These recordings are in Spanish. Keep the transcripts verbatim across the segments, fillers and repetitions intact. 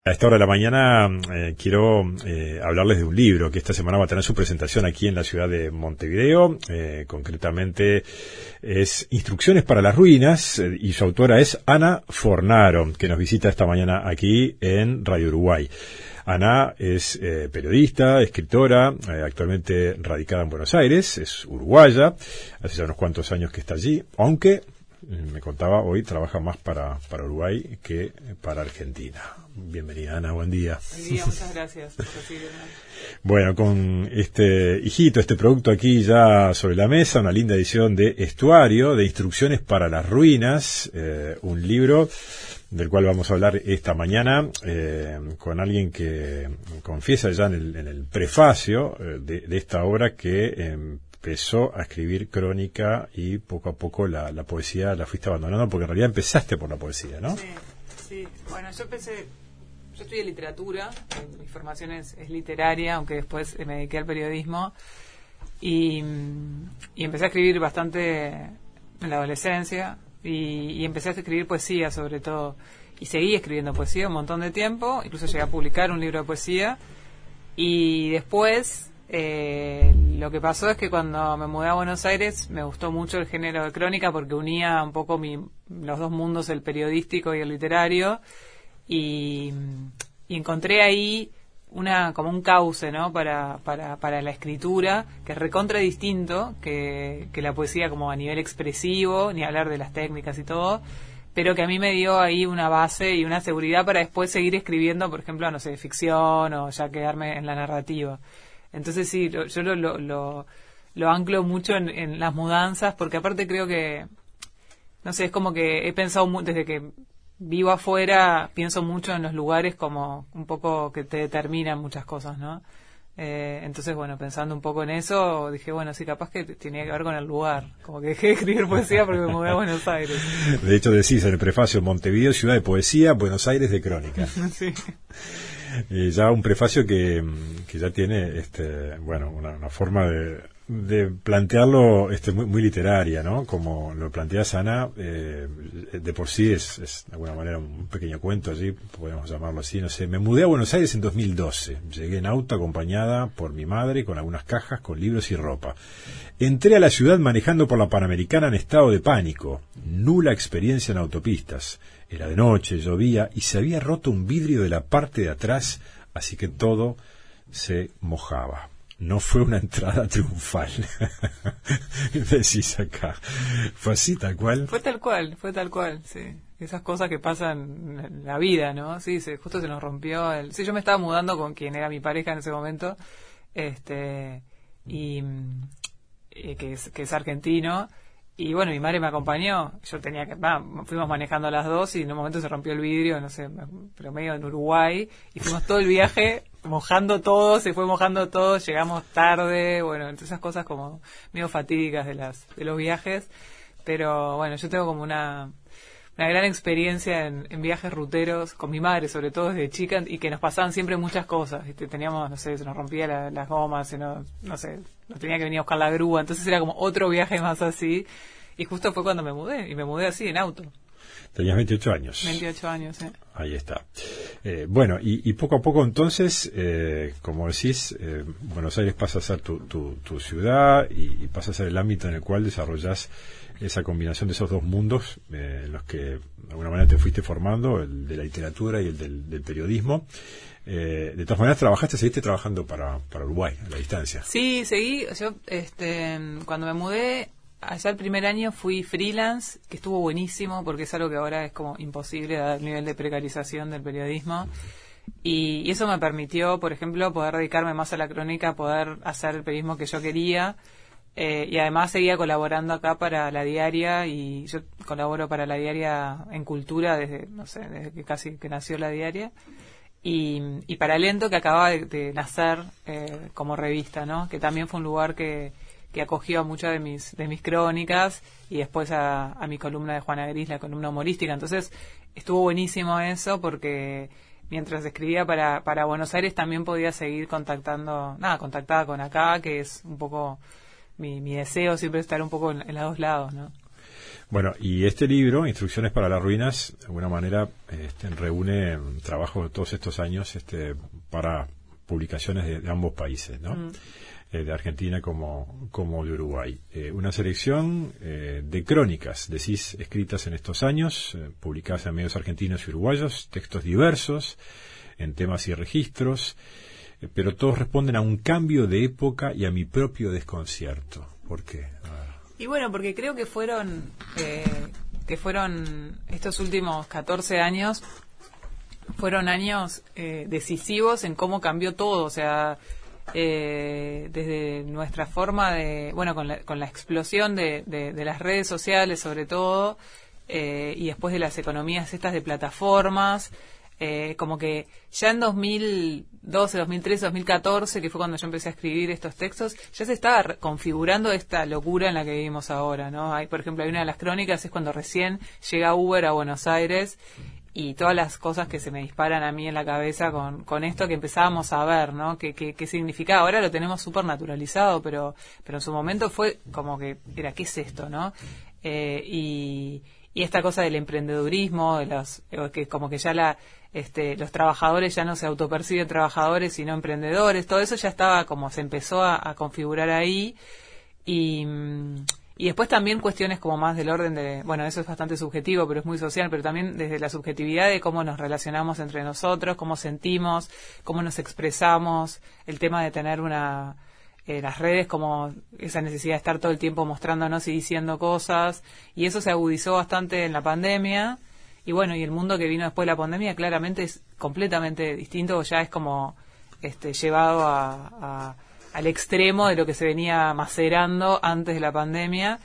A esta hora de la mañana eh, quiero eh, hablarles de un libro que esta semana va a tener su presentación aquí en la ciudad de Montevideo. Eh, concretamente es Instrucciones para las Ruinas eh, y su autora es Ana Fornaro, que nos visita esta mañana aquí en Radio Uruguay. Ana es eh, periodista, escritora, eh, actualmente radicada en Buenos Aires, es uruguaya, hace ya unos cuantos años que está allí, aunque me contaba hoy trabaja más para, para Uruguay que para Argentina. Bienvenida, Ana, buen día. Buen día, muchas gracias por recibirme. Bueno, con este hijito, este producto aquí ya sobre la mesa, una linda edición de Estuario, de Instrucciones para las Ruinas, eh, un libro del cual vamos a hablar esta mañana eh, con alguien que confiesa ya en el, en el prefacio eh, de, de esta obra que eh, empezó a escribir crónica y poco a poco la, la poesía la fuiste abandonando, porque en realidad empezaste por la poesía, ¿no? Sí, sí. Bueno, yo empecé, yo estudié literatura, mi formación es, es literaria, aunque después me dediqué al periodismo, y, y empecé a escribir bastante en la adolescencia, y, y empecé a escribir poesía sobre todo, y seguí escribiendo poesía un montón de tiempo, incluso llegué a publicar un libro de poesía, y después... Eh, lo que pasó es que cuando me mudé a Buenos Aires me gustó mucho el género de crónica porque unía un poco mi, los dos mundos, el periodístico y el literario, y, y encontré ahí una como un cauce, ¿no? para, para, para la escritura, que es recontra distinto que, que la poesía como a nivel expresivo, ni hablar de las técnicas y todo, pero que a mí me dio ahí una base y una seguridad para después seguir escribiendo, por ejemplo, no sé, ficción o ya quedarme en la narrativa. Entonces sí, lo, yo lo, lo, lo, lo anclo mucho en, en las mudanzas, porque aparte creo que, no sé, es como que he pensado, mu- desde que vivo afuera, pienso mucho en los lugares como un poco que te determinan muchas cosas, ¿no? Eh, entonces, bueno, pensando un poco en eso, dije, bueno, sí, capaz que tenía que ver con el lugar, como que dejé de escribir poesía porque me mudé a Buenos Aires. De hecho decís en el prefacio, Montevideo, ciudad de poesía, Buenos Aires de crónica. Sí. Y ya un prefacio que, que ya tiene este bueno una, una forma de, de plantearlo este muy, muy literaria, ¿no? Como lo planteas, Ana, eh, de por sí es, es de alguna manera un pequeño cuento allí, podemos llamarlo así, no sé. Me mudé a Buenos Aires en dos mil doce. Llegué en auto acompañada por mi madre con algunas cajas con libros y ropa. Entré a la ciudad manejando por la Panamericana en estado de pánico. Nula experiencia en autopistas. Era de noche, llovía y se había roto un vidrio de la parte de atrás, así que todo se mojaba. No fue una entrada triunfal. Decís acá. ¿Fue así, tal cual? Fue tal cual, fue tal cual, sí. Esas cosas que pasan en la vida, ¿no? Sí, se, justo se nos rompió el... Sí, yo me estaba mudando con quien era mi pareja en ese momento, este, y eh, que es, que es argentino. Y bueno, mi madre me acompañó, yo tenía que, va, fuimos manejando a las dos y en un momento se rompió el vidrio, no sé, pero medio en Uruguay, y fuimos todo el viaje mojando todo, se fue mojando todo, llegamos tarde, bueno, esas cosas como medio fatídicas de las de los viajes, pero bueno, yo tengo como una una gran experiencia en, en viajes ruteros, con mi madre sobre todo desde chica, y que nos pasaban siempre muchas cosas, ¿viste? Teníamos, no sé, se nos rompía la, las gomas, se nos, no sé, nos tenía que venir a buscar la grúa, entonces era como otro viaje más así, y justo fue cuando me mudé, y me mudé así, en auto. Tenías veintiocho años. veintiocho años, sí. Ahí está. Eh, bueno, y, y poco a poco entonces, eh, como decís, eh, Buenos Aires pasa a ser tu, tu, tu ciudad y, y pasa a ser el ámbito en el cual desarrollás esa combinación de esos dos mundos eh, en los que de alguna manera te fuiste formando, el de la literatura y el del, del periodismo. Eh, de todas maneras, trabajaste, seguiste trabajando para, para Uruguay, a la distancia. Sí, seguí. Yo, este, cuando me mudé, allá el primer año fui freelance, que estuvo buenísimo, porque es algo que ahora es como imposible, dado el nivel de precarización del periodismo. Y, y eso me permitió, por ejemplo, poder dedicarme más a la crónica, poder hacer el periodismo que yo quería. Eh, y además seguía colaborando acá para La Diaria, y yo colaboro para La Diaria en cultura desde, no sé, desde que casi que nació La Diaria. Y, y para Lento, que acababa de, de nacer eh, como revista, ¿no? Que también fue un lugar que, que acogió a muchas de mis de mis crónicas, y después a, a mi columna de Juana Gris, la columna humorística. Entonces estuvo buenísimo eso, porque mientras escribía para, para Buenos Aires también podía seguir contactando, nada, contactada con acá, que es un poco mi, mi deseo, siempre estar un poco en, en los dos lados, ¿no? Bueno, y este libro, Instrucciones para las Ruinas, de alguna manera este, reúne un trabajo de todos estos años este, para publicaciones de, de ambos países, ¿no? Mm. Eh, de Argentina como, como de Uruguay. Eh, una selección eh, de crónicas, decís, escritas en estos años, eh, publicadas en medios argentinos y uruguayos, textos diversos, en temas y registros, eh, pero todos responden a un cambio de época y a mi propio desconcierto. ¿Por qué? Y bueno, porque creo que fueron, eh, que fueron estos últimos catorce años, fueron años eh, decisivos en cómo cambió todo, o sea, Eh, desde nuestra forma de, bueno, con la, con la explosión de, de, de las redes sociales sobre todo, eh, y después de las economías estas de plataformas, eh, como que ya en dos mil doce, dos mil trece, dos mil catorce, que fue cuando yo empecé a escribir estos textos, ya se estaba configurando esta locura en la que vivimos ahora, ¿no? Hay, por ejemplo, hay una de las crónicas, es cuando recién llega Uber a Buenos Aires, y todas las cosas que se me disparan a mí en la cabeza con, con esto que empezábamos a ver, ¿no? ¿Qué, qué, qué significaba? Ahora lo tenemos súper naturalizado, pero, pero en su momento fue como que, era, ¿qué es esto, no? Eh, y, y esta cosa del emprendedurismo, de los, que como que ya la, este, los trabajadores ya no se autoperciben trabajadores, sino emprendedores, todo eso ya estaba como, se empezó a, a configurar ahí, y... Y después también cuestiones como más del orden de, bueno, eso es bastante subjetivo, pero es muy social, pero también desde la subjetividad de cómo nos relacionamos entre nosotros, cómo sentimos, cómo nos expresamos, el tema de tener una, eh, las redes como esa necesidad de estar todo el tiempo mostrándonos y diciendo cosas, y eso se agudizó bastante en la pandemia, y bueno, y el mundo que vino después de la pandemia claramente es completamente distinto, ya es como este llevado a... a al extremo de lo que se venía macerando antes de la pandemia,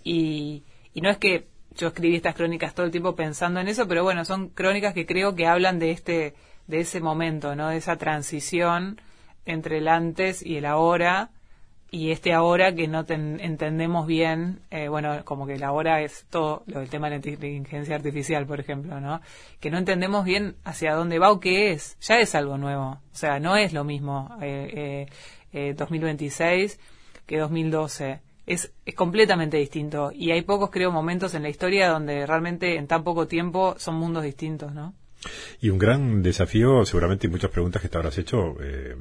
y, y no es que yo escribí estas crónicas todo el tiempo pensando en eso, pero bueno, son crónicas que creo que hablan de este, de ese momento, ¿no? De esa transición entre el antes y el ahora, y este ahora que no ten, entendemos bien, eh, bueno, como que el ahora es todo lo del tema de la inteligencia artificial, por ejemplo, ¿no? Que no entendemos bien hacia dónde va o qué es, ya es algo nuevo, o sea, no es lo mismo, eh, eh, Eh, dos mil veintiséis que dos mil doce. Es, es completamente distinto. Y hay pocos, creo, momentos en la historia donde realmente en tan poco tiempo son mundos distintos, ¿no? Y un gran desafío, seguramente, y muchas preguntas que te habrás hecho, eh,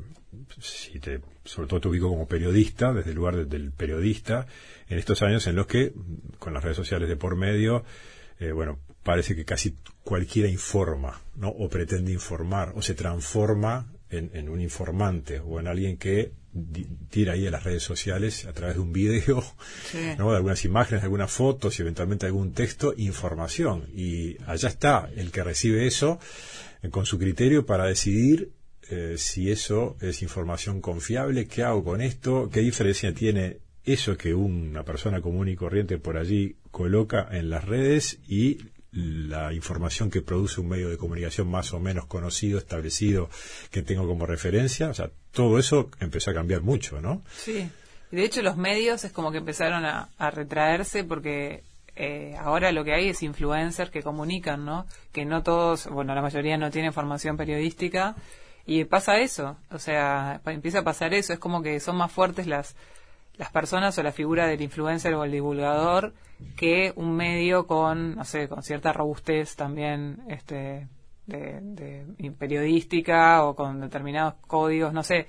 si te, sobre todo te ubico como periodista, desde el lugar de, del periodista, en estos años en los que, con las redes sociales de por medio, eh, bueno, parece que casi cualquiera informa, ¿no? O pretende informar, o se transforma en, en un informante, o en alguien que tira ahí a las redes sociales a través de un video, sí, ¿no? De algunas imágenes, de algunas fotos y eventualmente algún texto, información. Y allá está el que recibe eso eh, con su criterio para decidir eh, si eso es información confiable, qué hago con esto, qué diferencia tiene eso que una persona común y corriente por allí coloca en las redes y la información que produce un medio de comunicación más o menos conocido, establecido, que tengo como referencia. O sea, todo eso empezó a cambiar mucho, ¿no? Sí, y de hecho los medios es como que empezaron a, a retraerse porque eh, ahora lo que hay es influencers que comunican, ¿no? Que no todos, bueno, la mayoría no tiene formación periodística y pasa eso, o sea, empieza a pasar eso, es como que son más fuertes las las personas o la figura del influencer o el divulgador que un medio con, no sé, con cierta robustez también este de, de periodística o con determinados códigos, no sé.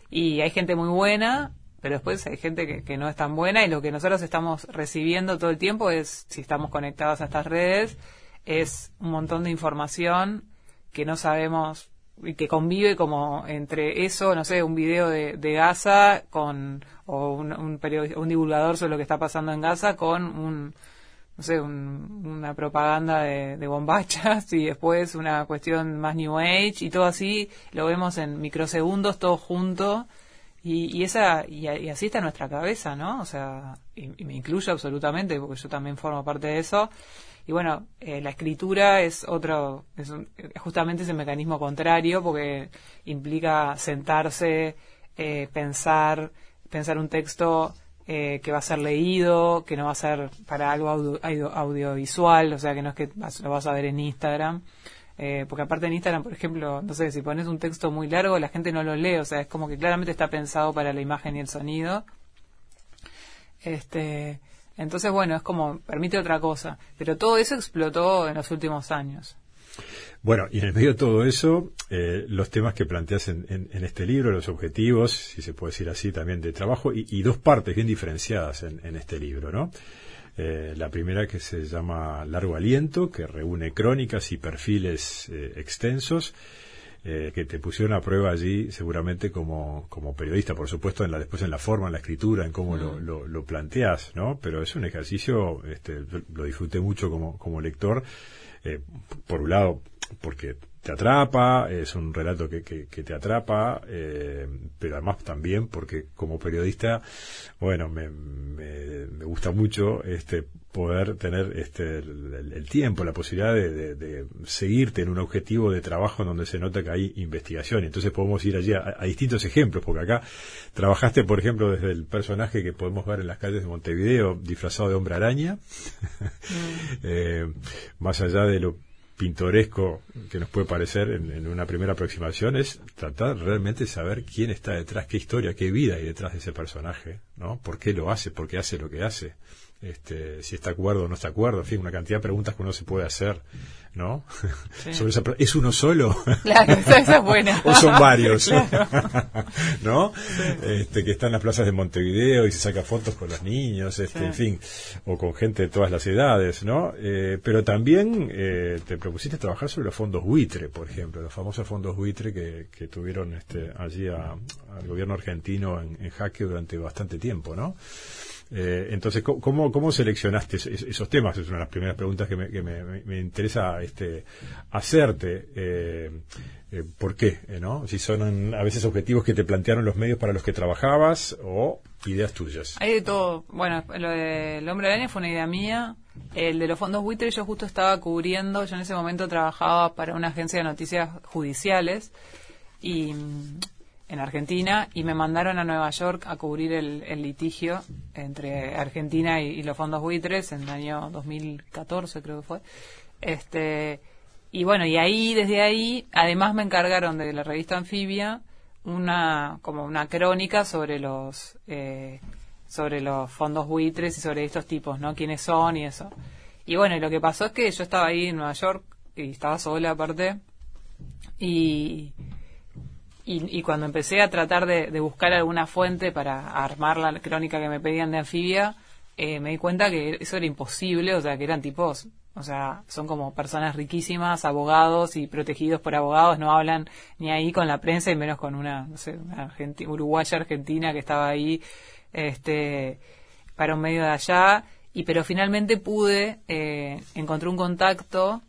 Y hay gente muy buena, pero después hay gente que, que no es tan buena, y lo que nosotros estamos recibiendo todo el tiempo es, si estamos conectados a estas redes, es un montón de información que no sabemos y que convive como entre eso, no sé, un video de, de Gaza con o un, un, period, un divulgador sobre lo que está pasando en Gaza con un, no sé, un, una propaganda de, de bombachas y después una cuestión más New Age y todo así, lo vemos en microsegundos todo junto y, y esa y, y así está nuestra cabeza, ¿no? O sea, y, y me incluyo absolutamente porque yo también formo parte de eso. Y bueno, eh, la escritura es otro, es un, justamente ese mecanismo contrario porque implica sentarse, eh, pensar, pensar un texto eh, que va a ser leído, que no va a ser para algo audio, audio, audiovisual, o sea que no es que vas, lo vas a ver en Instagram, eh, porque aparte en Instagram, por ejemplo, no sé, si pones un texto muy largo la gente no lo lee, o sea, es como que claramente está pensado para la imagen y el sonido. Este... Entonces, bueno, es como, permite otra cosa. Pero todo eso explotó en los últimos años. Bueno, y en el medio de todo eso, eh, los temas que planteas en, en, en este libro, los objetivos, si se puede decir así, también de trabajo, y, y dos partes bien diferenciadas en, en este libro, ¿no? Eh, la primera que se llama Largo Aliento, que reúne crónicas y perfiles eh, extensos, eh, que te pusieron a prueba allí seguramente como, como periodista, por supuesto, en la, después en la forma, en la escritura, en cómo mm. lo, lo, lo planteás, ¿no? Pero es un ejercicio, este, lo disfruté mucho como, como lector, eh, por un lado, porque te atrapa, es un relato que, que, que te atrapa, eh, pero además también porque como periodista, bueno, me, me, me gusta mucho este poder tener este el, el tiempo, la posibilidad de, de, de seguirte en un objetivo de trabajo en donde se nota que hay investigación. Entonces podemos ir allí a, a distintos ejemplos, porque acá trabajaste, por ejemplo, desde el personaje que podemos ver en las calles de Montevideo, disfrazado de hombre araña, mm. eh, más allá de lo pintoresco que nos puede parecer en, en una primera aproximación, es tratar realmente de saber quién está detrás, qué historia, qué vida hay detrás de ese personaje, ¿no? ¿Por qué lo hace? ¿Por qué hace lo que hace? Este, si está de acuerdo o no está de acuerdo, en fin, una cantidad de preguntas que uno se puede hacer, ¿no? Sí. Sobre esa, ¿es uno solo? Claro, esa, esa es buena. ¿O son varios? Claro. ¿No? Sí. Este, que está en las plazas de Montevideo y se saca fotos con los niños, este, sí. en fin, o con gente de todas las edades, ¿no? Eh, pero también eh, te propusiste trabajar sobre los fondos buitre, por ejemplo, los famosos fondos buitre que, que tuvieron este, allí a, al gobierno argentino en, en jaque durante bastante tiempo, ¿no? Eh, entonces, ¿cómo, ¿cómo seleccionaste esos temas? Es una de las primeras preguntas que me, que me, me interesa este, hacerte. Eh, eh, ¿Por qué? Eh, ¿no? Si son a veces objetivos que te plantearon los medios para los que trabajabas o ideas tuyas. Hay de todo. Bueno, lo del Hombre Araña fue una idea mía. El de los fondos buitre yo justo estaba cubriendo. Yo en ese momento trabajaba para una agencia de noticias judiciales y... en Argentina, y me mandaron a Nueva York a cubrir el, el litigio entre Argentina y, y los fondos buitres en el año dos mil catorce, creo que fue. Este, y bueno, y ahí, desde ahí, además me encargaron de la revista Anfibia una, como una crónica sobre los, eh, sobre los fondos buitres y sobre estos tipos, ¿no? Quiénes son y eso. Y bueno, y lo que pasó es que yo estaba ahí en Nueva York, y estaba sola aparte, y... Y, y cuando empecé a tratar de, de buscar alguna fuente para armar la crónica que me pedían de Anfibia, eh, me di cuenta que eso era imposible, o sea, que eran tipos, o sea, son como personas riquísimas, abogados y protegidos por abogados, no hablan ni ahí con la prensa y menos con una, no sé, una argenti- uruguaya argentina que estaba ahí, este, para un medio de allá, y pero finalmente pude, eh, encontré un contacto.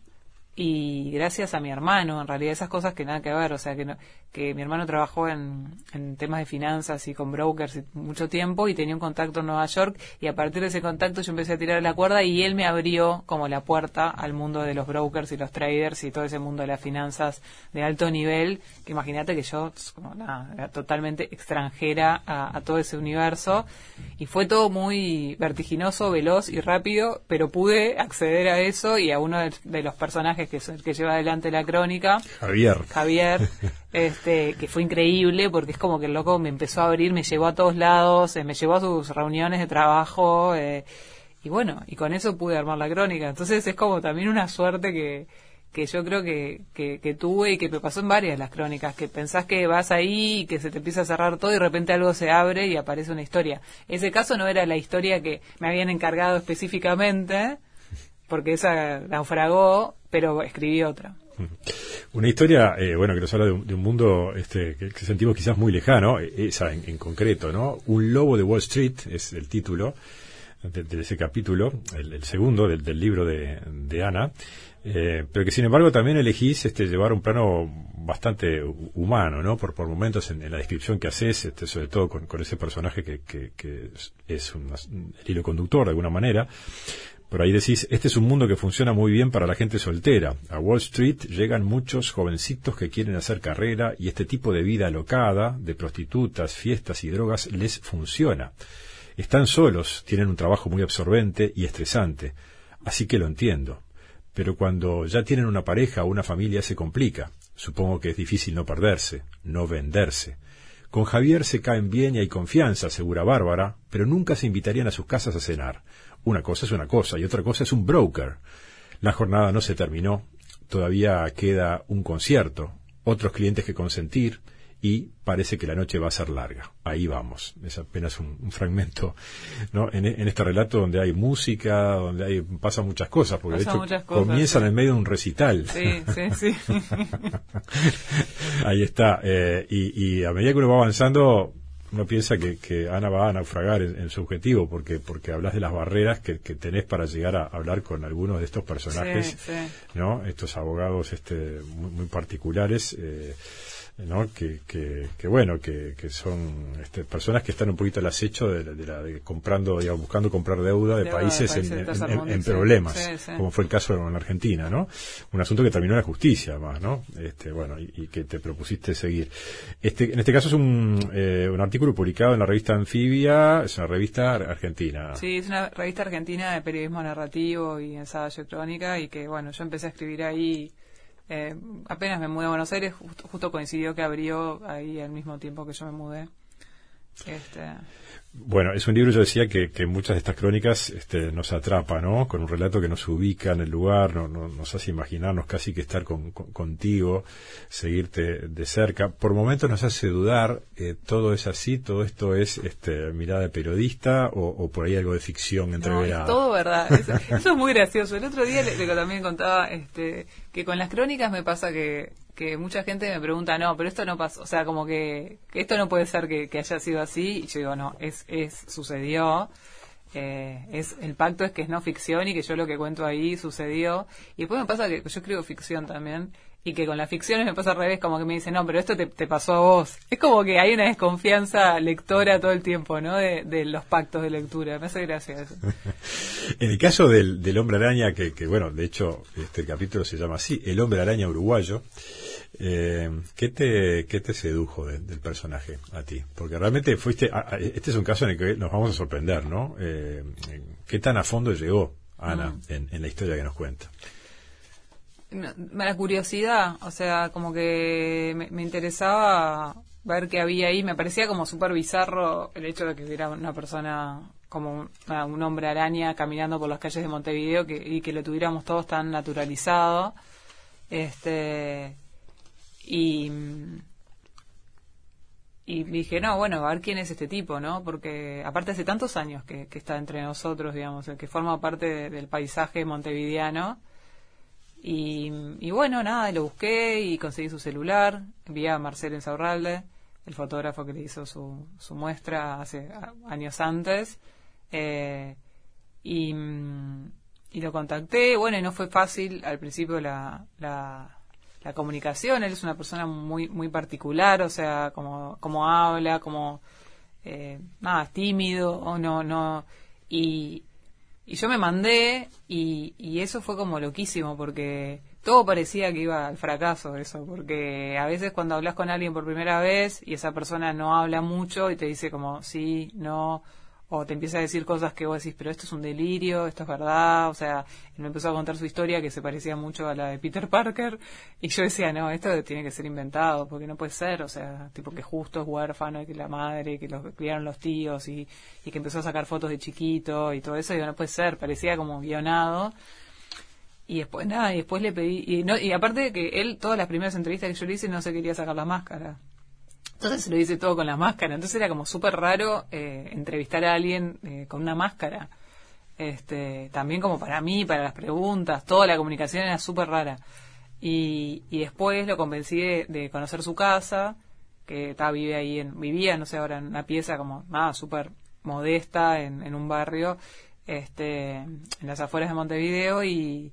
Y gracias a mi hermano, en realidad, esas cosas que nada que ver, o sea, que no, que mi hermano trabajó en, en temas de finanzas y con brokers y mucho tiempo y tenía un contacto en Nueva York, y a partir de ese contacto yo empecé a tirar la cuerda y él me abrió como la puerta al mundo de los brokers y los traders y todo ese mundo de las finanzas de alto nivel, que imagínate que yo, como nada, era totalmente extranjera a, a todo ese universo, y fue todo muy vertiginoso, veloz y rápido, pero pude acceder a eso y a uno de, de los personajes que es el que lleva adelante la crónica, Javier Javier este que fue increíble porque es como que el loco me empezó a abrir, me llevó a todos lados, eh, me llevó a sus reuniones de trabajo, eh, y bueno, y con eso pude armar la crónica. Entonces es como también una suerte que que yo creo que, que, que tuve y que me pasó en varias de las crónicas, que pensás que vas ahí y que se te empieza a cerrar todo y de repente algo se abre y aparece una historia. Ese caso no era la historia que me habían encargado específicamente, porque esa naufragó, pero escribí otra. Una historia, eh, bueno, que nos habla de un, de un mundo este, que, que sentimos quizás muy lejano, esa en, en concreto, ¿no? Un lobo de Wall Street es el título de, de ese capítulo, el, el segundo del, del libro de, de Ana, eh, pero que sin embargo también elegís este, llevar un plano bastante humano, ¿no? Por, por momentos en, en la descripción que haces, este, sobre todo con, con ese personaje que, que, que es un, el hilo conductor de alguna manera. Por ahí decís, este es un mundo que funciona muy bien para la gente soltera. A Wall Street llegan muchos jovencitos que quieren hacer carrera y este tipo de vida alocada, de prostitutas, fiestas y drogas, les funciona. Están solos, tienen un trabajo muy absorbente y estresante, así que lo entiendo. Pero cuando ya tienen una pareja o una familia se complica. Supongo que es difícil no perderse, no venderse. Con Javier se caen bien y hay confianza, asegura Bárbara, pero nunca se invitarían a sus casas a cenar. Una cosa es una cosa y otra cosa es un broker. La jornada no se terminó, todavía queda un concierto, otros clientes que consentir y parece que la noche va a ser larga. Ahí vamos. Es apenas un, un fragmento, ¿no? En, en este relato donde hay música, donde hay pasan muchas cosas, porque Pasan de hecho cosas, comienzan sí. en medio de un recital. Sí, sí, sí. Ahí está. Eh, y, y a medida que uno va avanzando, uno piensa que, que Ana va a naufragar en, en su objetivo, porque porque hablas de las barreras que, que tenés para llegar a hablar con algunos de estos personajes, Sí, sí. ¿no? Estos abogados este muy, muy particulares, eh, ¿no? Que, que, que bueno, que, que son este, personas que están un poquito al acecho de, la- de, la, de comprando, digamos, buscando comprar deuda de Deuda de países, países en, en- tercermundistas, en sí. problemas, Sí, sí. como fue el caso en Argentina, ¿no? Un asunto que terminó en la justicia, además, ¿no? Este, bueno, y, y que te propusiste seguir. Este, en este caso es un, eh, un artículo publicado en la revista Anfibia, es una revista ar- argentina. Sí, es una revista argentina de periodismo narrativo y ensayo crónica, y que, bueno, yo empecé a escribir ahí. Eh, apenas me mudé a Buenos Aires, justo, justo coincidió que abrió ahí al mismo tiempo que yo me mudé. Este, Bueno, es un libro, yo decía, que, que muchas de estas crónicas este, nos atrapa, ¿no? Con un relato que nos ubica en el lugar, no, no- nos hace imaginarnos casi que estar con, con- contigo, seguirte de cerca. Por momentos nos hace dudar, eh, ¿todo es así? ¿Todo esto es este, mirada de periodista o, o por ahí algo de ficción no, entreverada? es todo verdad. Eso, eso es muy gracioso. El otro día le, le también contaba este, que con las crónicas me pasa que, que mucha gente me pregunta, no, pero esto no pasó, o sea, como que, que esto no puede ser que, que haya sido así, y yo digo, no, es, es sucedió. Eh, es el pacto es que es no ficción y que yo lo que cuento ahí sucedió. Y después me pasa que yo escribo ficción también, y que con las ficciones me pasa al revés, como que me dicen, no, pero esto te, te pasó a vos. Es como que hay una desconfianza lectora todo el tiempo, ¿no? De, de los pactos de lectura. Me hace gracia eso. En el caso del, del hombre araña, que, que bueno, de hecho, este capítulo se llama así, El hombre araña uruguayo, eh, ¿qué te, qué te sedujo de- del personaje a ti? Porque realmente fuiste, a- a- este es un caso en el que nos vamos a sorprender, ¿no? Eh, ¿Qué tan a fondo llegó Ana Mm. en, en la historia que nos cuenta? No, la curiosidad, o sea, como que me, me interesaba ver qué había ahí. Me parecía como súper bizarro el hecho de que hubiera una persona como un, una- un hombre araña caminando por las calles de Montevideo, que, y que lo tuviéramos todos tan naturalizado. Este y y dije, no, bueno, a ver quién es este tipo, ¿no? Porque aparte hace tantos años que, que está entre nosotros, digamos, el que forma parte de- del paisaje montevideano. Y, y bueno, nada, lo busqué y conseguí su celular. Vi a Marcelo Insaurralde, el fotógrafo que le hizo su, su muestra hace a- años antes. Eh, y, mm, y lo contacté. Bueno, y no fue fácil al principio la, la, la comunicación. Él es una persona muy muy particular, o sea, como, como habla, como eh, nada, tímido, o no, no. Y, y yo me mandé y, y eso fue como loquísimo porque todo parecía que iba al fracaso eso, porque a veces cuando hablas con alguien por primera vez y esa persona no habla mucho y te dice como sí, no, o te empieza a decir cosas que vos decís, pero esto es un delirio, esto es verdad, o sea, él me empezó a contar su historia que se parecía mucho a la de Peter Parker y yo decía, no, esto tiene que ser inventado porque no puede ser, o sea, tipo que justo es huérfano y que la madre, que lo criaron los tíos y, y que empezó a sacar fotos de chiquito y todo eso, digo, no puede ser, parecía como guionado. Y después nada, y después le pedí, y, no, y aparte de que él, todas las primeras entrevistas que yo le hice no se quería sacar la máscara. Entonces se lo hice todo con la máscara. Entonces era como súper raro eh, entrevistar a alguien eh, con una máscara. Este, también como para mí, para las preguntas, toda la comunicación era súper rara. Y, y después lo convencí de, de conocer su casa, que estaba vive ahí en, vivía, no sé, ahora en una pieza como nada, súper modesta en, en un barrio, este, en las afueras de Montevideo, y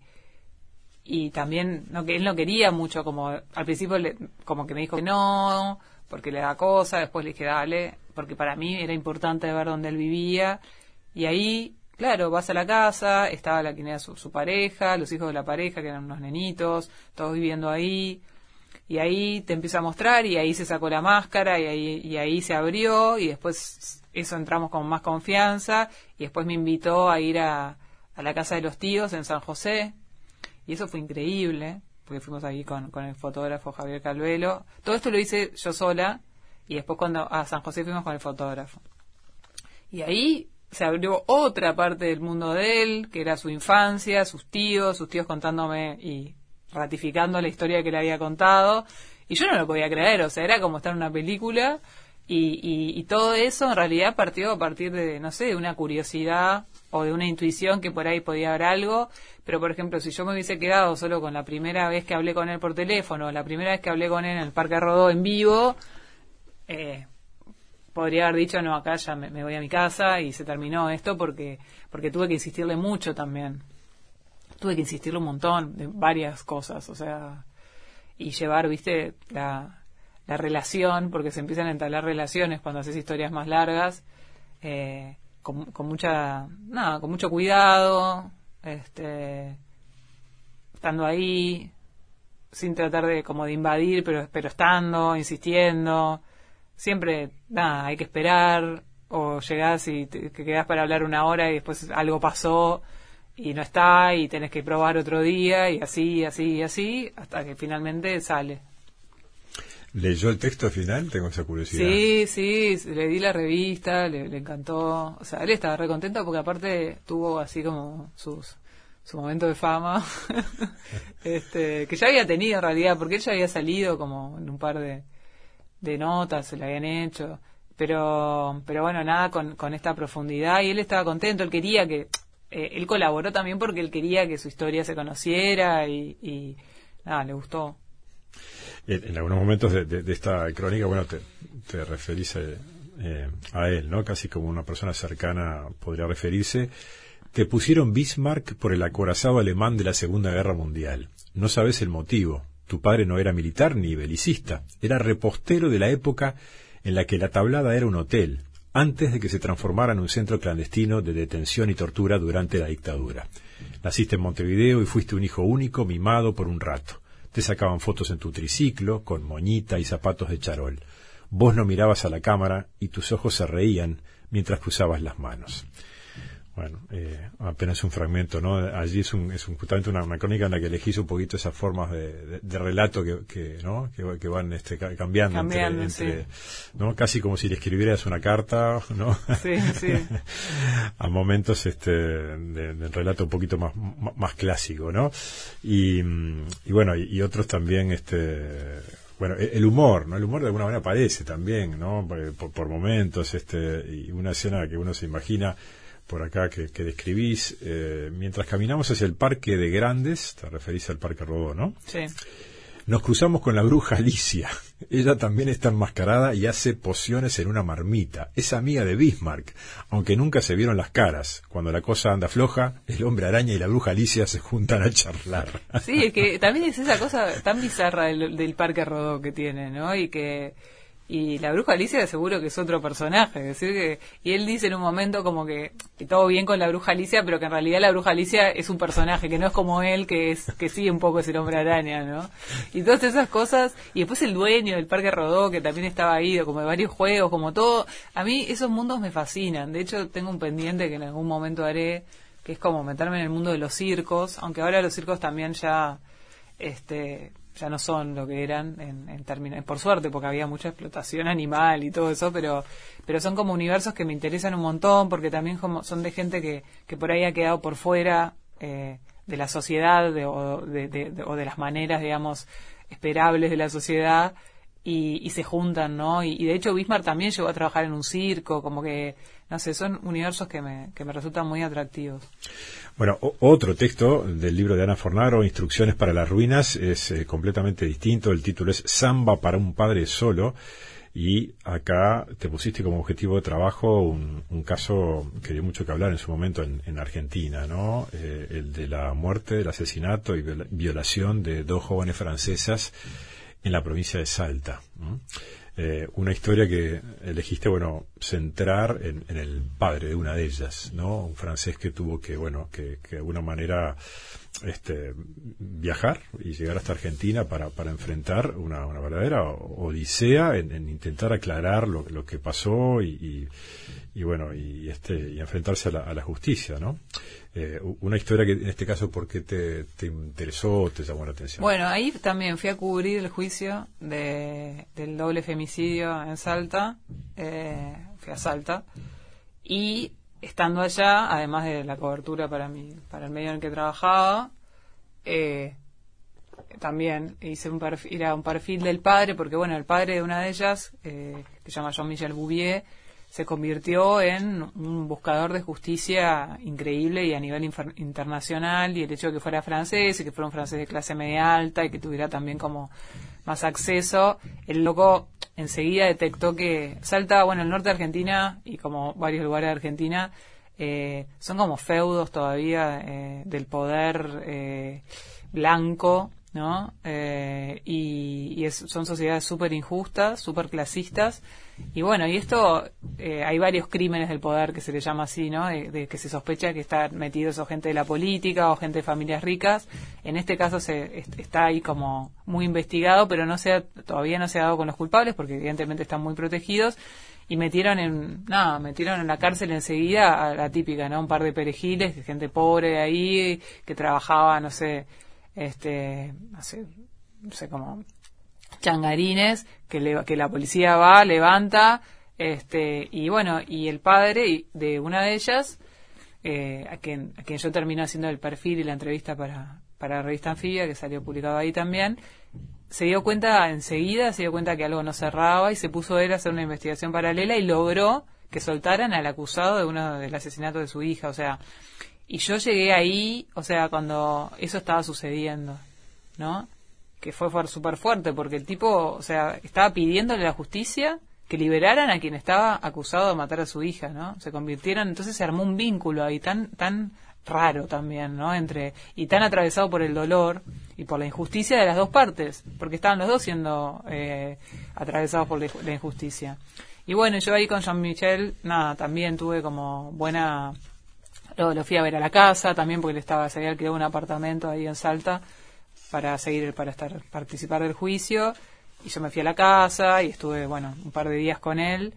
y también no, que él no quería mucho, como al principio le, como que me dijo que no, porque le da cosa, después le dije dale, porque para mí era importante ver dónde él vivía, y ahí, claro, vas a la casa, estaba la quien era su, su pareja, los hijos de la pareja, que eran unos nenitos, todos viviendo ahí, y ahí te empieza a mostrar, y ahí se sacó la máscara, y ahí, y ahí se abrió, y después eso entramos con más confianza, y después me invitó a ir a, a la casa de los tíos en San José. Y eso fue increíble, porque fuimos ahí con, con el fotógrafo Javier Calvelo. Todo esto lo hice yo sola, y después cuando a San José fuimos con el fotógrafo. Y ahí se abrió otra parte del mundo de él, que era su infancia, sus tíos, sus tíos contándome y ratificando la historia que le había contado, y yo no lo podía creer, o sea, era como estar en una película, y, y, y todo eso en realidad partió a partir de, no sé, de una curiosidad o de una intuición que por ahí podía haber algo, pero por ejemplo, si yo me hubiese quedado solo con la primera vez que hablé con él por teléfono, la primera vez que hablé con él en el Parque Rodó en vivo, eh, podría haber dicho, no, acá ya me, me voy a mi casa y se terminó esto porque porque tuve que insistirle mucho también. Tuve que insistirle un montón de varias cosas, o sea, y llevar, viste, la, la relación, porque se empiezan a entablar relaciones cuando haces historias más largas, eh, con, con mucha, nada, con mucho cuidado, este, estando ahí, sin tratar de como de invadir, pero, pero estando, insistiendo. Siempre, nada, hay que esperar, o llegás y te, te quedás para hablar una hora y después algo pasó y no está y tenés que probar otro día y así, así, así, hasta que finalmente sale. ¿Leyó el texto final? Tengo esa curiosidad. Sí, sí, le di la revista, le, le encantó. O sea, él estaba re contento porque aparte tuvo así como sus su momento de fama, este que ya había tenido en realidad, porque él ya había salido como en un par de de notas, se le habían hecho, pero pero bueno, nada con, con esta profundidad, y él estaba contento, él quería que, eh, él colaboró también porque él quería que su historia se conociera y, y nada, le gustó. En, en algunos momentos de, de, de esta crónica, bueno, te, te referís a, eh, a él, ¿no? Casi como una persona cercana podría referirse. Te pusieron Bismarck por el acorazado alemán de la Segunda Guerra Mundial. No sabes el motivo. Tu padre no era militar ni belicista, era repostero de la época en la que la Tablada era un hotel, antes de que se transformara en un centro clandestino de detención y tortura durante la dictadura. Naciste en Montevideo y fuiste un hijo único, mimado por un rato. Te sacaban fotos en tu triciclo, con moñita y zapatos de charol. Vos no mirabas a la cámara y tus ojos se reían mientras cruzabas las manos. Bueno, eh, apenas un fragmento, ¿no? Allí es, un, es un, justamente una, una crónica en la que elegís un poquito esas formas de, de, de relato que, que, ¿no? que, que van este, cambiando, cambiando entre, entre sí. ¿no? Casi como si le escribieras una carta, ¿no? Sí, sí. A momentos este, de, de relato un poquito más, más clásico, ¿no? Y, y bueno, y, y otros también, este... Bueno, el humor, ¿no? El humor de alguna manera aparece también, ¿no? Por, por momentos, este, y una escena que uno se imagina por acá que, que describís, eh, mientras caminamos hacia el Parque de Grandes, te referís al Parque Rodó, ¿no? Sí. Nos cruzamos con la bruja Alicia. Ella también está enmascarada y hace pociones en una marmita. Es amiga de Bismarck, aunque nunca se vieron las caras. Cuando la cosa anda floja, el hombre araña y la bruja Alicia se juntan a charlar. Sí, es que también es esa cosa tan bizarra del, del Parque Rodó que tiene, ¿no? Y que y la bruja Alicia seguro que es otro personaje, es decir que, y él dice en un momento como que, que todo bien con la bruja Alicia, pero que en realidad la bruja Alicia es un personaje, que no es como él, que es que sí un poco es el hombre araña, ¿no? Y todas esas cosas, y después el dueño del Parque Rodó, que también estaba ahí, como de varios juegos, como todo, a mí esos mundos me fascinan, de hecho tengo un pendiente que en algún momento haré, que es como meterme en el mundo de los circos, aunque ahora los circos también ya, este... ya no son lo que eran en, en términos, por suerte, porque había mucha explotación animal y todo eso, pero pero son como universos que me interesan un montón, porque también como son de gente que, que por ahí ha quedado por fuera eh, de la sociedad de, o, de, de, de, o de las maneras, digamos, esperables de la sociedad, y, y se juntan, ¿no? Y, y de hecho Bismarck también llegó a trabajar en un circo, como que, no sé, son universos que me, que me resultan muy atractivos. Bueno, o, otro texto del libro de Ana Fornaro, Instrucciones para las ruinas, es eh, completamente distinto. El título es Samba para un padre solo, y acá te pusiste como objetivo de trabajo un, un caso que dio mucho que hablar en su momento en, en Argentina, ¿no? Eh, el de la muerte, el asesinato y violación de dos jóvenes francesas en la provincia de Salta, ¿no? Eh, una historia que elegiste, bueno, centrar en, en el padre de una de ellas, ¿no? Un francés que tuvo que, bueno, que, que de alguna manera este, viajar y llegar hasta Argentina para, para enfrentar una, una verdadera odisea en, en intentar aclarar lo, lo que pasó y, y, y bueno y este y enfrentarse a la, a la justicia, ¿no? Eh, una historia que en este caso, ¿por qué te, te interesó, te llamó la atención? Bueno, ahí también fui a cubrir el juicio de, del doble femicidio en Salta, eh, fui a Salta, y estando allá, además de la cobertura para mi, para el medio en el que trabajaba, eh, también hice un perfil, era un perfil del padre, porque bueno, el padre de una de ellas, eh, que se llama Jean-Michel Bouvier, se convirtió en un buscador de justicia increíble y a nivel infer- internacional, y el hecho de que fuera francés y que fuera un francés de clase media alta y que tuviera también como más acceso, el loco enseguida detectó que Salta, bueno, el norte de Argentina y como varios lugares de Argentina, eh, son como feudos todavía eh, del poder eh, blanco, ¿no? Eh, y y es, son sociedades súper injustas, súper clasistas, y bueno, y esto, eh, hay varios crímenes del poder que se le llama así, ¿no? De, de que se sospecha que está metido eso gente de la política o gente de familias ricas. En este caso se est- está ahí como muy investigado, pero no se ha, todavía no se ha dado con los culpables porque evidentemente están muy protegidos, y metieron en nada, metieron en la cárcel enseguida a la típica, ¿no? Un par de perejiles, de gente pobre de ahí que trabajaba, no sé, este, no sé, no sé cómo, changarines, que, le, que la policía va, levanta, este, y bueno, y el padre de una de ellas, eh, a quien, a quien yo termino haciendo el perfil y la entrevista para, para la revista Anfibia, que salió publicado ahí también, se dio cuenta enseguida, se dio cuenta que algo no cerraba y se puso él a hacer una investigación paralela y logró que soltaran al acusado de uno del asesinato de su hija, o sea, y yo llegué ahí, o sea, cuando eso estaba sucediendo, ¿no? Que fue súper fuerte, porque el tipo, o sea, estaba pidiéndole a la justicia que liberaran a quien estaba acusado de matar a su hija, ¿no? Se convirtieron, entonces se armó un vínculo ahí tan tan raro también, ¿no? Entre y tan atravesado por el dolor y por la injusticia de las dos partes, porque estaban los dos siendo eh, atravesados por la, la injusticia. Y bueno, yo ahí con Jean-Michel, nada, también tuve como buena... Lo, lo fui a ver a la casa también porque le estaba, se había alquilado un apartamento ahí en Salta para seguir, para estar, participar del juicio, y yo me fui a la casa y estuve, bueno, un par de días con él,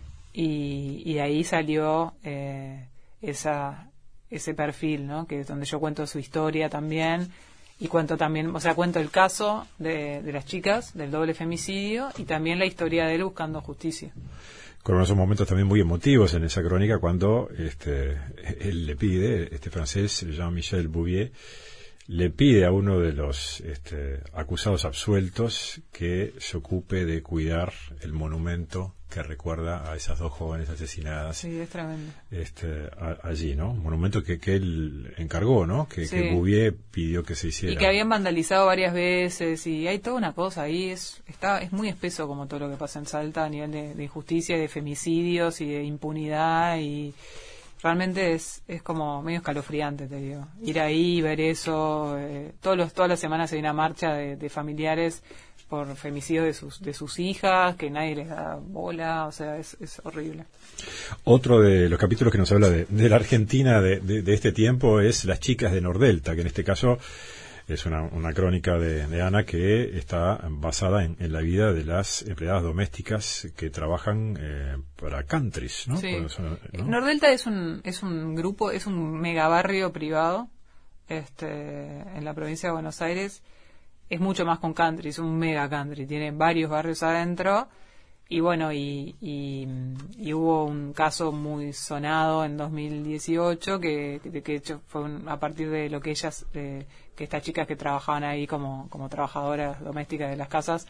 y, y de ahí salió eh, esa, ese perfil, ¿no? Que es donde yo cuento su historia también, y cuento también, o sea, cuento el caso de, de las chicas, del doble femicidio, y también la historia de él buscando justicia. Con esos momentos también muy emotivos en esa crónica cuando este, él le pide, este francés, Jean-Michel Bouvier, le pide a uno de los este, acusados absueltos que se ocupe de cuidar el monumento que recuerda a esas dos jóvenes asesinadas. Sí, es tremendo. Este, a, allí, ¿no? Un monumento que, que él encargó, ¿no? Que, sí. que Bouvier pidió que se hiciera. Y que habían vandalizado varias veces, y hay toda una cosa ahí, es está es muy espeso como todo lo que pasa en Salta a nivel de, de injusticia, de femicidios y de impunidad, y realmente es es como medio escalofriante, te digo. Ir ahí, ver eso, eh, todos los, todas las semanas hay una marcha de, de familiares por femicidio de sus de sus hijas, que nadie les da bola, o sea, es, es horrible. Otro de los capítulos que nos habla de, de la Argentina de, de, de este tiempo es Las chicas de Nordelta, que en este caso es una, una crónica de, de Ana que está basada en, en la vida de las empleadas domésticas que trabajan eh, para countries, ¿no? Sí. Eso, ¿no? Nordelta es un es un grupo, es un megabarrio privado, este, en la provincia de Buenos Aires. Es mucho más con country, es un mega country, tiene varios barrios adentro, y bueno, y, y, y hubo un caso muy sonado en dos mil dieciocho que, que de hecho fue un, a partir de lo que ellas, eh, que estas chicas que trabajaban ahí como, como trabajadoras domésticas de las casas,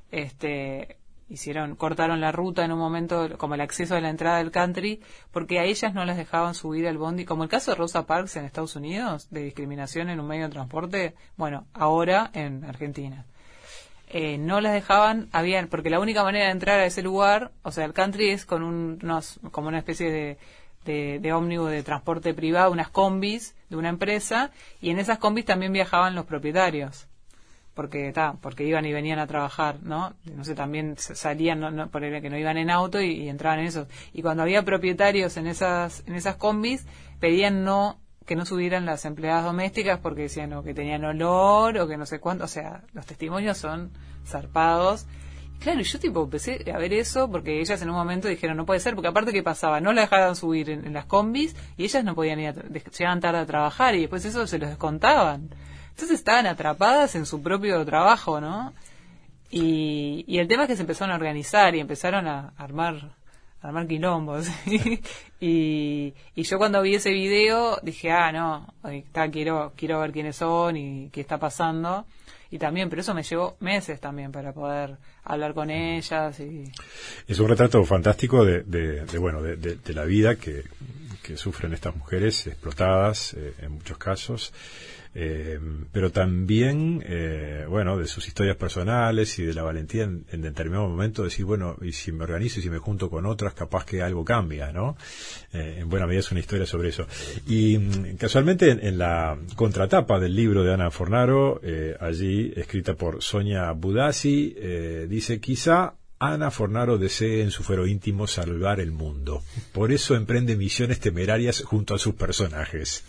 este hicieron, cortaron la ruta en un momento, como el acceso a la entrada del country, porque a ellas no las dejaban subir al bondi, como el caso de Rosa Parks en Estados Unidos, de discriminación en un medio de transporte, bueno, ahora en Argentina. Eh, no las dejaban, habían, porque la única manera de entrar a ese lugar, o sea, el country es con un, unos, como una especie de, de, de ómnibus de transporte privado, unas combis de una empresa, y en esas combis también viajaban los propietarios. Porque ta, porque iban y venían a trabajar, ¿no? No sé, también salían, no, no, por el que no iban en auto y, y entraban en eso. Y cuando había propietarios en esas en esas combis, pedían no que no subieran las empleadas domésticas porque decían o que tenían olor o que no sé cuánto, o sea, los testimonios son zarpados. Claro, y yo tipo empecé a ver eso porque ellas en un momento dijeron no puede ser, porque aparte ¿qué pasaba? No la dejaban subir en, en las combis y ellas no podían ir a tra- llegaban tarde a trabajar y después eso se los descontaban. Entonces estaban atrapadas en su propio trabajo, ¿no? Y, y el tema es que se empezaron a organizar y empezaron a armar a armar quilombos. y, y yo cuando vi ese video dije, ah, no, está, quiero quiero ver quiénes son y qué está pasando. Y también, pero eso me llevó meses también para poder hablar con ellas. Y... Es un retrato fantástico de, de, de bueno, de, de, de la vida que, que sufren estas mujeres explotadas eh, en muchos casos. Eh, pero también, eh, bueno, de sus historias personales y de la valentía en, en determinado momento decir, bueno, y si me organizo y si me junto con otras, capaz que algo cambia, ¿no? Eh, en buena medida es una historia sobre eso. Y mm, casualmente en, en la contratapa del libro de Ana Fornaro, eh, allí, escrita por Sonia Budassi, eh, dice, quizá Ana Fornaro desee en su fuero íntimo salvar el mundo. Por eso emprende misiones temerarias junto a sus personajes.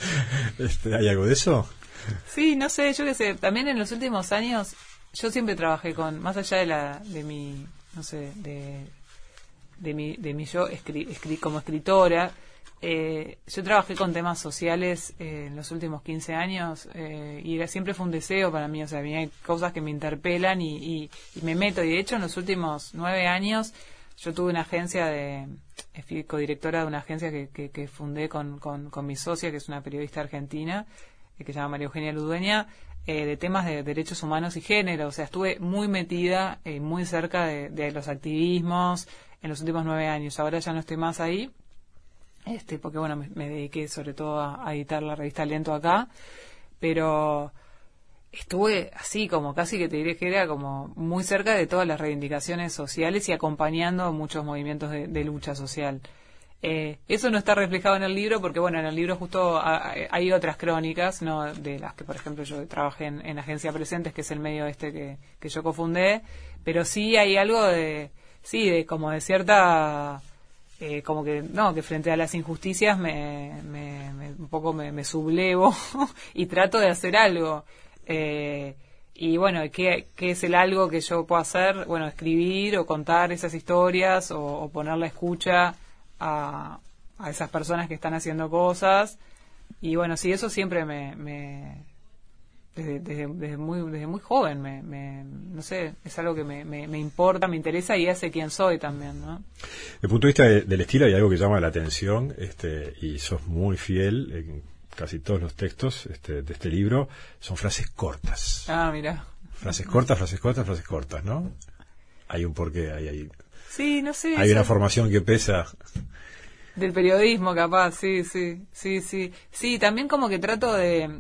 este, ¿Hay algo de eso? Sí, no sé, yo qué sé. También en los últimos años, yo siempre trabajé con, más allá de la, de mi, no sé, de, de mi, de mi yo escri, escri, como escritora. Eh, yo trabajé con temas sociales eh, en los últimos quince años eh, y era, siempre fue un deseo para mí, o sea, a mí hay cosas que me interpelan y, y, y me meto, y de hecho en los últimos nueve años yo tuve una agencia de, fui codirectora de una agencia que, que, que fundé con, con, con mi socia, que es una periodista argentina, eh, que se llama María Eugenia Ludueña, eh, de temas de derechos humanos y género, o sea, estuve muy metida, eh, muy cerca de, de los activismos en los últimos nueve años, ahora ya no estoy más ahí. Este, porque bueno, me, me dediqué sobre todo a, a editar la revista Aliento acá, pero estuve así como casi que te diré que era como muy cerca de todas las reivindicaciones sociales y acompañando muchos movimientos de, de lucha social. Eh, eso no está reflejado en el libro porque bueno, en el libro justo ha, hay otras crónicas, no de las que por ejemplo yo trabajé en, en Agencia Presentes, que es el medio este que, que yo cofundé, pero sí hay algo de, sí, de como de cierta... Eh, como que no que frente a las injusticias me, me, me un poco me, me sublevo y trato de hacer algo eh, y bueno, ¿qué, ¿qué es el algo que yo puedo hacer? Bueno, escribir o contar esas historias o, o poner la escucha a, a esas personas que están haciendo cosas y bueno, sí, eso siempre me, me Desde, desde, desde muy desde muy joven me, me no sé, es algo que me, me, me importa, me interesa y hace quién soy también, ¿no? Desde el punto de vista de, del estilo hay algo que llama la atención, este, y sos muy fiel en casi todos los textos este, de este libro, son frases cortas. Ah, mira. Frases cortas, frases cortas, frases cortas, ¿no? Hay un porqué, hay, hay, sí, no sé, hay una eso... formación que pesa. Del periodismo, capaz, sí, sí, sí, sí. Sí, también como que trato de...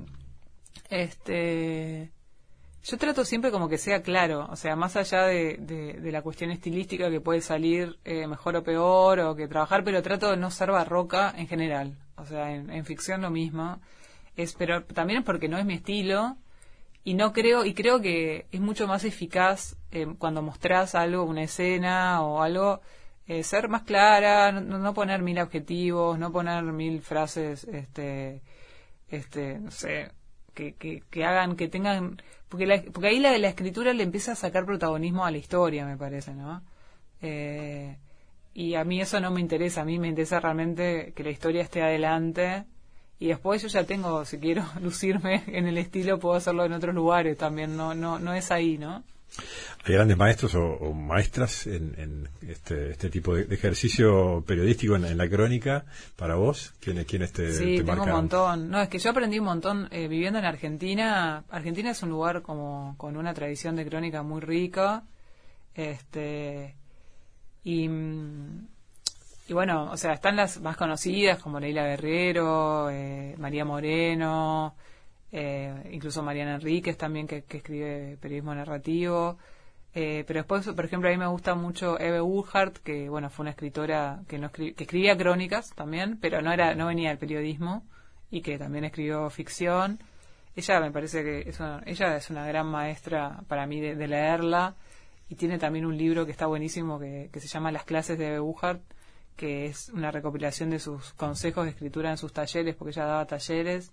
Este, yo trato siempre como que sea claro, o sea, más allá de, de, de la cuestión estilística que puede salir eh, mejor o peor o que trabajar, pero trato de no ser barroca en general, o sea, en, en ficción lo mismo, es, pero también es porque no es mi estilo y no creo, y creo que es mucho más eficaz eh, cuando mostrás algo, una escena o algo, eh, ser más clara, no, no poner mil objetivos, no poner mil frases, este, este, no sé, Que, que, que hagan, que tengan, porque la, porque ahí la, la escritura le empieza a sacar protagonismo a la historia, me parece, ¿no? Eh, y a mí eso no me interesa, a mí me interesa realmente que la historia esté adelante y después yo ya tengo, si quiero lucirme en el estilo, puedo hacerlo en otros lugares también, no, no, no es ahí, ¿no? ¿Hay grandes maestros o, o maestras en, en este, este tipo de, de ejercicio periodístico en, en la crónica para vos? ¿Quiénes quiénes te, sí, te tengo marcan? un montón. No, es que yo aprendí un montón eh, viviendo en Argentina. Argentina es un lugar como con una tradición de crónica muy rica. Este y, y bueno, o sea, están las más conocidas como Leila Guerrero, eh, María Moreno, Eh, incluso Mariana Enríquez también que, que escribe periodismo narrativo eh, pero después por ejemplo a mí me gusta mucho Eve Urhardt, que bueno fue una escritora que no escri- que escribía crónicas también, pero no era no venía del periodismo y que también escribió ficción. Ella me parece que es una, ella es una gran maestra para mí de, de leerla y tiene también un libro que está buenísimo que, que se llama Las clases de Eve Urhardt, que es una recopilación de sus consejos de escritura en sus talleres, porque ella daba talleres.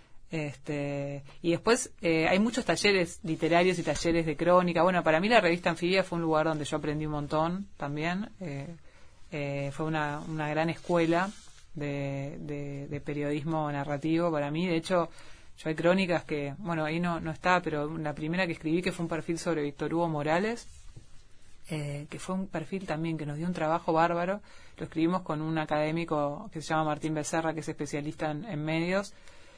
Este, y después eh, hay muchos talleres literarios y talleres de crónica. Bueno, para mí la revista Anfibia fue un lugar donde yo aprendí un montón también. Eh, eh, fue una, una gran escuela de, de, de periodismo narrativo para mí. De hecho, yo hay crónicas que, bueno, ahí no, no está, pero la primera que escribí, que fue un perfil sobre Víctor Hugo Morales, eh, que fue un perfil también que nos dio un trabajo bárbaro. Lo escribimos con un académico que se llama Martín Becerra, que es especialista en, en medios.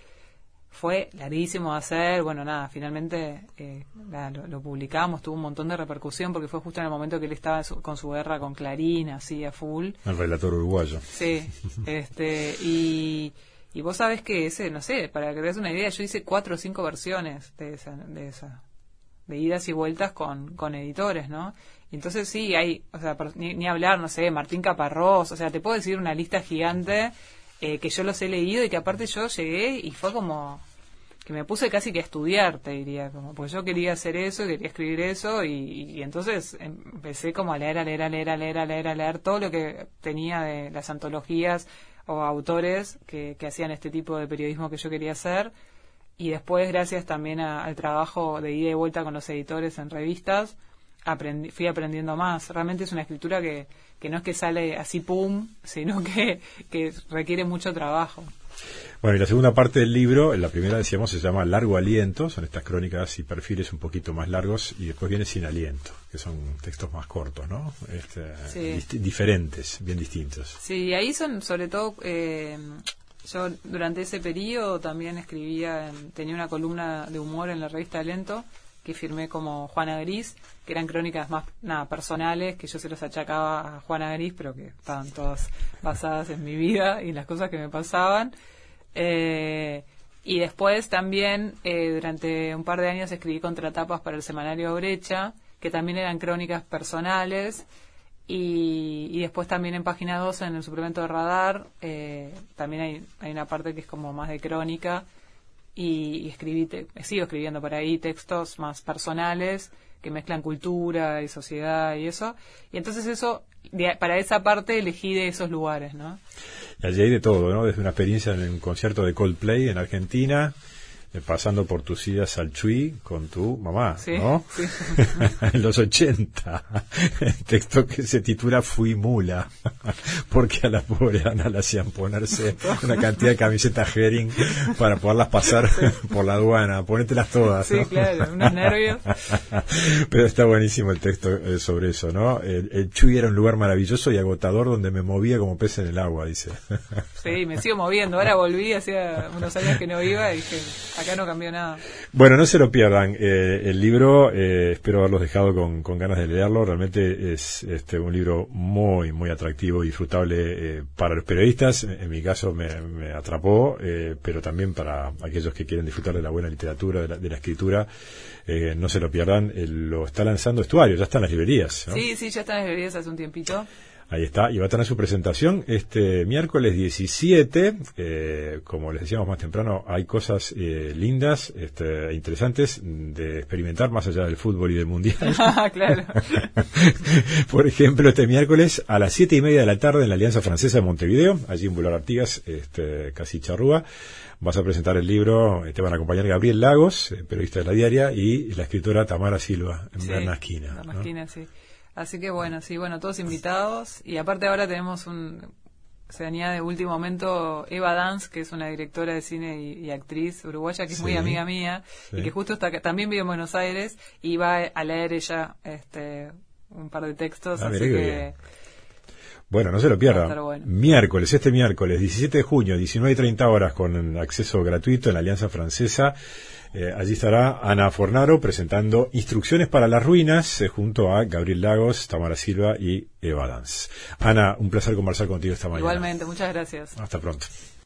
Fue larguísimo de hacer, bueno, nada, finalmente eh, nada, lo, lo publicamos, tuvo un montón de repercusión porque fue justo en el momento que él estaba su, con su guerra con Clarín, así a full. El relator uruguayo. Sí, este, y, y vos sabés que ese, no sé, para que te des una idea, yo hice cuatro o cinco versiones de esa, de esa, de idas y vueltas con, con editores, ¿no? Y entonces sí, hay, o sea, ni, ni hablar, no sé, Martín Caparrós, o sea, te puedo decir una lista gigante. Eh, que yo los he leído y que aparte yo llegué y fue como que me puse casi que a estudiar, te diría, como porque yo quería hacer eso, quería escribir eso y, y entonces empecé como a leer, a leer, a leer, a leer, a leer, a leer todo lo que tenía de las antologías o autores que, que hacían este tipo de periodismo que yo quería hacer, y después gracias también a, al trabajo de ida y vuelta con los editores en revistas, aprendí, fui aprendiendo más. Realmente es una escritura que que no es que sale así pum, sino que, que requiere mucho trabajo. Bueno, y la segunda parte del libro, la primera decíamos se llama Largo Aliento, son estas crónicas y perfiles un poquito más largos, y después viene Sin Aliento, que son textos más cortos, ¿no? Este, sí. dist- diferentes, bien distintos. Sí, ahí son sobre todo, eh, yo durante ese periodo también escribía, en, tenía una columna de humor en la revista Lento, que firmé como Juana Gris, que eran crónicas más nada personales, que yo se los achacaba a Juana Gris, pero que estaban todas basadas en mi vida y las cosas que me pasaban. Eh, y después también, eh, durante un par de años, escribí contratapas para el semanario Brecha, que también eran crónicas personales. Y, y después también en Página doce, en el suplemento de Radar, eh, también hay, hay una parte que es como más de crónica. Y, y escribí te, sigo escribiendo por ahí textos más personales que mezclan cultura y sociedad y eso, y entonces eso, de, para esa parte elegí de esos lugares, ¿no? Y allí hay de todo, ¿no? Desde una experiencia en un concierto de Coldplay en Argentina, eh, pasando por tus idas al Chuy con tu mamá, sí, ¿no? Sí. En los ochenta, el texto que se titula Fui mula, porque a la pobre Ana le hacían ponerse una cantidad de camisetas Hering para poderlas pasar sí. por la aduana, ponételas todas, sí, ¿no? claro, unos nervios. Pero está buenísimo el texto eh, sobre eso, ¿no? El, el Chuy era un lugar maravilloso y agotador donde me movía como pez en el agua, dice. Sí, me sigo moviendo, ahora volví, hacía unos años que no iba y dije, acá no cambió nada. Bueno, no se lo pierdan. Eh, el libro, eh, espero haberlos dejado con, con ganas de leerlo. Realmente es este un libro muy, muy atractivo y disfrutable eh, para los periodistas. En, en mi caso me, me atrapó, eh, pero también para aquellos que quieren disfrutar de la buena literatura, de la, de la escritura. Eh, no se lo pierdan. Eh, lo está lanzando Estuario, ya está en las librerías, ¿no? Sí, sí, ya está en las librerías hace un tiempito. Ahí está, y va a tener su presentación este miércoles diecisiete. Eh, como les decíamos más temprano, hay cosas eh, lindas, este, interesantes de experimentar más allá del fútbol y del mundial. Claro. Por ejemplo, este miércoles a las siete y media de la tarde en la Alianza Francesa de Montevideo, allí en Boulevard Artigas, este, casi Charrúa, vas a presentar el libro. Te van a acompañar Gabriel Lagos, periodista de La Diaria, y la escritora Tamara Silva, en sí, Bernasquina. Esquina. Bernasquina, ¿no? Sí. Así que bueno, sí, bueno, todos invitados. Y aparte ahora tenemos un... Se añade de último momento Eva Dance, que es una directora de cine y, y actriz uruguaya, que es sí, muy amiga mía, sí. Y que justo está también vive en Buenos Aires, y va a leer ella este un par de textos, ah, así que... Bien. Bueno, no se lo pierdan. Bueno. Miércoles, este miércoles, diecisiete de junio, diecinueve y treinta horas, con acceso gratuito en la Alianza Francesa. Eh, allí estará Ana Fornaro presentando Instrucciones para las Ruinas, eh, junto a Gabriel Lagos, Tamara Silva y Eva Dance. Ana, un placer conversar contigo esta mañana. Igualmente, muchas gracias. Hasta pronto.